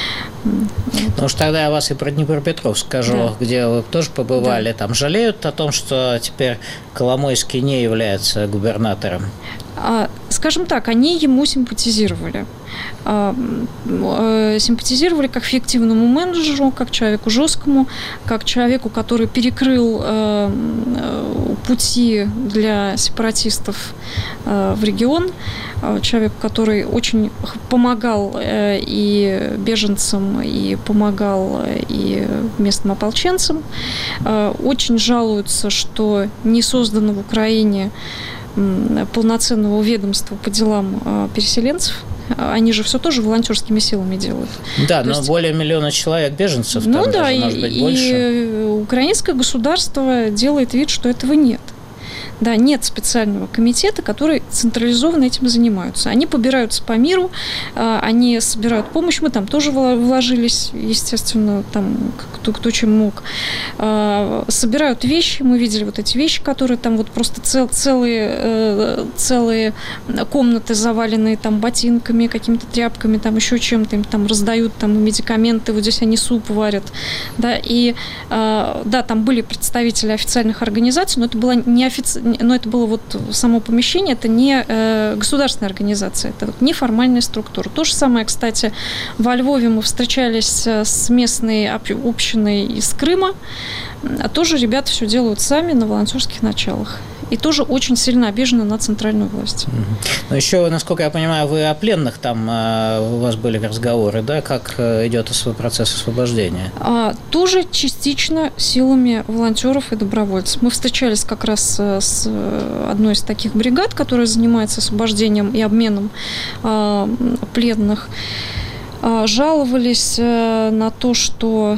Ну уж тогда я вас и про Днепропетровск скажу, да. Где вы тоже побывали. Да. Там жалеют о том, что теперь Коломойский не является губернатором? А, скажем так, они ему симпатизировали. А, симпатизировали как фиктивному менеджеру, как человеку жесткому, как человеку, который перекрыл а, пути для сепаратистов а, в регион, а, человек, который очень помогал а, и беженцам, и помогал и местным ополченцам. А, очень жалуются, что не создано в Украине полноценного ведомства по делам э, переселенцев. Они же все тоже волонтерскими силами делают. Да, То но есть... более миллиона человек беженцев. Ну там да, даже, и, может быть, и больше. украинское государство делает вид, что этого нет. Да, нет специального комитета, который централизованно этим занимаются. Они побираются по миру, они собирают помощь, мы там тоже вложились, естественно, там кто, кто чем мог. Собирают вещи, мы видели вот эти вещи, которые там вот просто цел, целые, целые комнаты, заваленные там ботинками, какими-то тряпками, там еще чем-то, им там раздают там медикаменты, вот здесь они суп варят. Да, и да, там были представители официальных организаций, но это была не официальная, но это было вот само помещение, это не э, государственная организация, это вот неформальная структура. То же самое, кстати, во Львове мы встречались с местной общиной из Крыма, а тоже ребята все делают сами на волонтерских началах. и тоже очень сильно обижены на центральную власть. Но еще, насколько я понимаю, вы о пленных там, у вас были разговоры, да, как идет процесс освобождения? А, тоже частично силами волонтеров и добровольцев. Мы встречались как раз с одной из таких бригад, которая занимается освобождением и обменом а, пленных. А, жаловались на то, что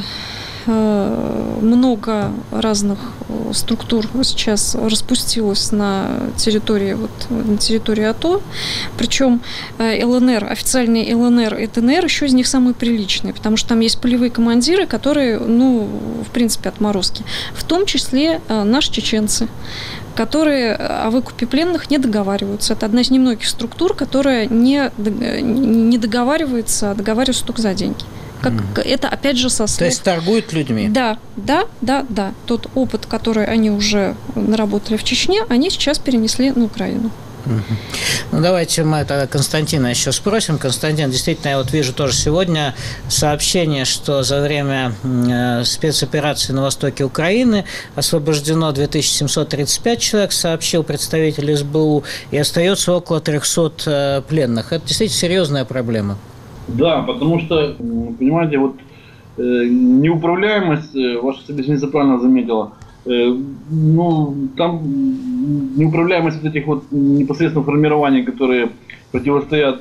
много разных структур сейчас распустилось на территории, вот, на территории АТО. Причем ЛНР, официальные ЛНР и ДНР еще из них самые приличные, потому что там есть полевые командиры, которые, ну, в принципе, отморозки. В том числе наши чеченцы, которые о выкупе пленных не договариваются. Это одна из немногих структур, которая не, не договаривается, а договаривается только за деньги. Как, mm-hmm. Это, опять же, со слов... То есть торгуют людьми? Да, да, да, да. Тот опыт, который они уже наработали в Чечне, они сейчас перенесли на Украину. Mm-hmm. Ну, давайте мы тогда Константина еще спросим. Константин, действительно, я вот вижу тоже сегодня сообщение, что за время спецоперации на востоке Украины освобождено две тысячи семьсот тридцать пять человек, сообщил представитель эс бэ у, и остается около триста пленных. Это действительно серьезная проблема. Да, потому что, понимаете, вот э, неуправляемость, э, ваша собеседница правильно заметила, э, ну, там неуправляемость вот этих вот непосредственно формирований, которые противостоят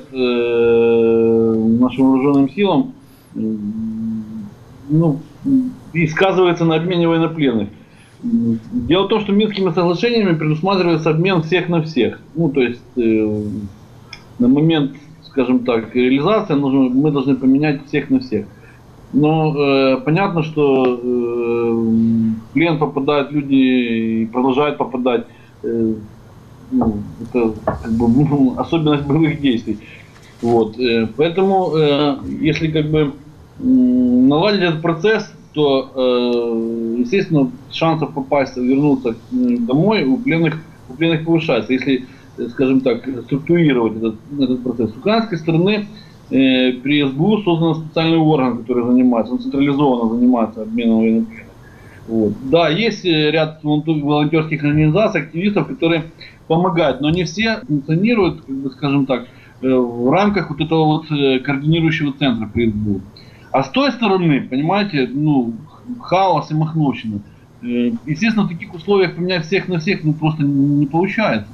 э, нашим вооруженным силам, э, ну, и сказывается на обмене военнопленных. Дело в том, что Минскими соглашениями предусматривается обмен всех на всех. Ну, то есть, э, на момент, скажем так, реализация, нужно, мы должны поменять всех на всех. Но э, понятно, что э, в плен попадают люди и продолжают попадать. Э, ну, это как бы, ну, особенность боевых действий. Вот. Э, поэтому, э, если как бы э, наладить этот процесс, то, э, естественно, шансов попасть, вернуться домой у пленных, у пленных повышается. Если, скажем так, структурировать этот, этот процесс. С украинской стороны э, при эс бэ у создан специальный орган, который занимается, он централизованно занимается обменом военнопленных. Вот. Да, есть ряд волонтерских организаций, активистов, которые помогают, но не все функционируют, как бы, скажем так, э, в рамках вот этого вот э, координирующего центра при эс бэ у. А с той стороны, понимаете, ну, хаос и махновщина. Э, естественно, в таких условиях поменять всех на всех ну, просто не получается.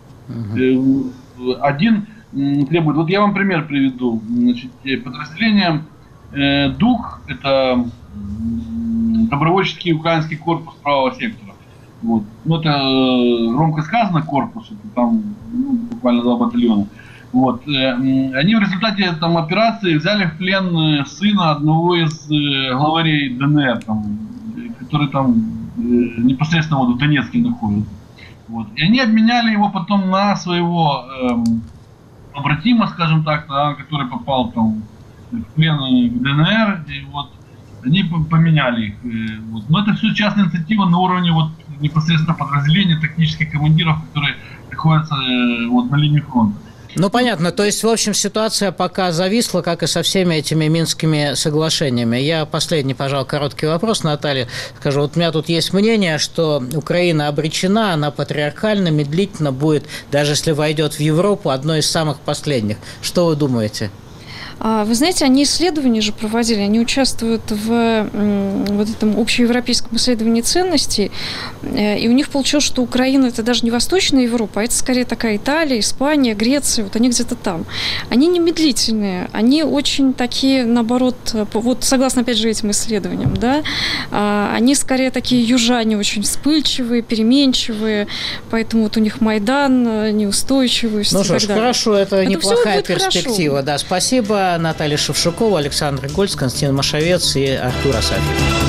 Uh-huh. Один требует, вот я вам пример приведу, значит, подразделение э, ДУК, это добровольческий украинский корпус правого сектора, вот. Ну, это э, громко сказано корпус, это там ну, буквально два батальона, вот. Э, они в результате там операции взяли в плен сына одного из э, главарей ДНР, там, который там э, непосредственно вот в Донецке находится. Вот. И они обменяли его потом на своего эм, побратима, скажем так, да, который попал там в плен в ДНР, и вот они поменяли их. Э, вот. Но это все частная инициатива на уровне вот, непосредственно подразделений, тактических командиров, которые находятся э, вот, на линии фронта. Ну, понятно. То есть, в общем, ситуация пока зависла, как и со всеми этими Минскими соглашениями. Я последний, пожалуй, короткий вопрос, Наталья. Скажу, вот у меня тут есть мнение, что Украина обречена, она патриархально, медлительно будет, даже если войдет в Европу, одной из самых последних. Что вы думаете? Вы знаете, они исследования же проводили, они участвуют в вот этом общеевропейском исследовании ценностей, и у них получилось, что Украина – это даже не Восточная Европа, а это скорее такая Италия, Испания, Греция, вот они где-то там. Они не медлительные, они очень такие, наоборот, вот согласно, опять же, этим исследованиям, да, они скорее такие южане, очень вспыльчивые, переменчивые, поэтому вот у них Майдан, неустойчивость ну, и так ж, далее. Хорошо, это, это неплохая перспектива, хорошо. Да, спасибо. Наталья Шевшукова, Александр Гольц, Константин Машовец и Артур Асафьев.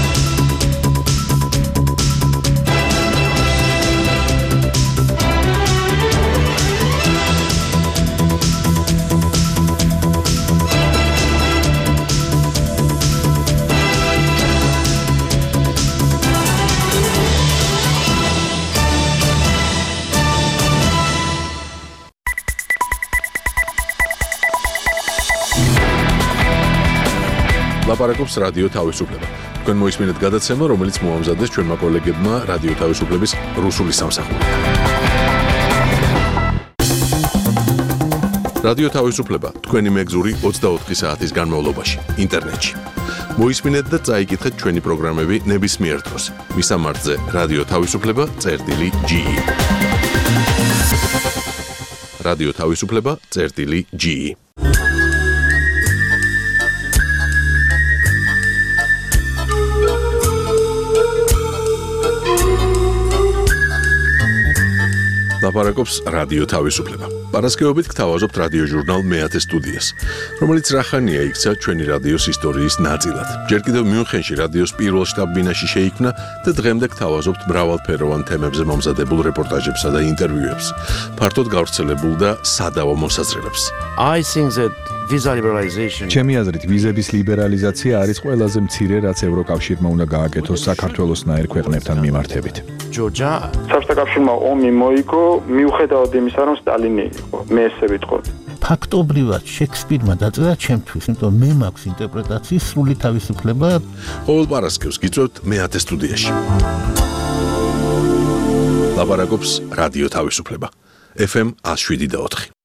ლაპარაკობს რადიო თავისუფლება. თქვენ მოისმინეთ გადაცემა, რომელიც მოამზადეს ჩვენმა კოლეგებმა რადიო თავისუფლების რუსული სამსახურიდან. რადიო თავისუფლება თქვენი მეგზური ოცდაოთხი საათის განმავლობაში ინტერნეტში. მოისმინეთ და წაიკითხეთ ჩვენი პროგრამები ნებისმიერ დროს. მისამართზე რადიო თავისუფლება წერტილი ჯი ი. რადიო თავისუფლება წერტილი ჯი ი. ლაპარაკობს რადიო თავისუფლება. პარასკევობით გთავაზობთ რადიო ჟურნალ მეათე სტუდიას, რომელიც რახანია იქცა ჩვენი რადიოს ისტორიის ნაწილად. ჯერ კიდევ მიუნხენში რადიოს პირველ შტაბ-ბინაში შეიქმნა და დღემდე გთავაზობთ მრავალფეროვან თემებზე მომზადებულ რეპორტაჟებსა და ინტერვიუებს, ფართოდ გავრცელებულ და სადავო მოსაზრებებს. I think that visa liberalization ჩემი აზრით ვიზების ლიბერალიზაცია არის ყველაზე მცირე, რაც ევროკავშირმა უნდა გააკეთოს საქართველოსნაირ ქვეყნებთან მიმართებით. Georgia საბჭოთა კავშირმა ომი მოიგო მიუხედავად იმისა, რომ სტალინი იყო. მე ესე ვიტყოდი. ფაქტობრივად შექსპირმა დაწერა ჩემთვის, იმიტომ მე მაქვს ინტერპრეტაციის სრული თავისუფლება. ყოველ პარასკევს გიწევთ მეათე სტუდიაში. ლაპარაკობს რადიო თავისუფლება. ეფ ემ one oh seven point four.